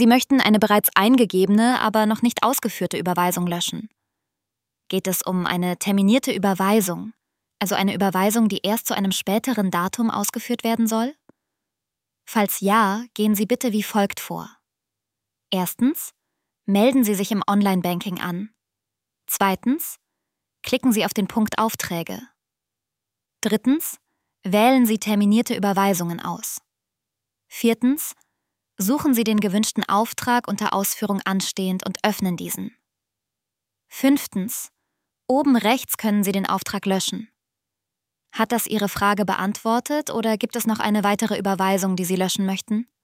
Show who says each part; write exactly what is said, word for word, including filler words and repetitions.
Speaker 1: Sie möchten eine bereits eingegebene, aber noch nicht ausgeführte Überweisung löschen. Geht es um eine terminierte Überweisung, also eine Überweisung, die erst zu einem späteren Datum ausgeführt werden soll? Falls ja, gehen Sie bitte wie folgt vor. Erstens, melden Sie sich im Online-Banking an. Zweitens, klicken Sie auf den Punkt Aufträge. Drittens, wählen Sie terminierte Überweisungen aus. Viertens, suchen Sie den gewünschten Auftrag unter Ausführung anstehend und öffnen diesen. Fünftens, oben rechts können Sie den Auftrag löschen. Hat das Ihre Frage beantwortet oder gibt es noch eine weitere Überweisung, die Sie löschen möchten?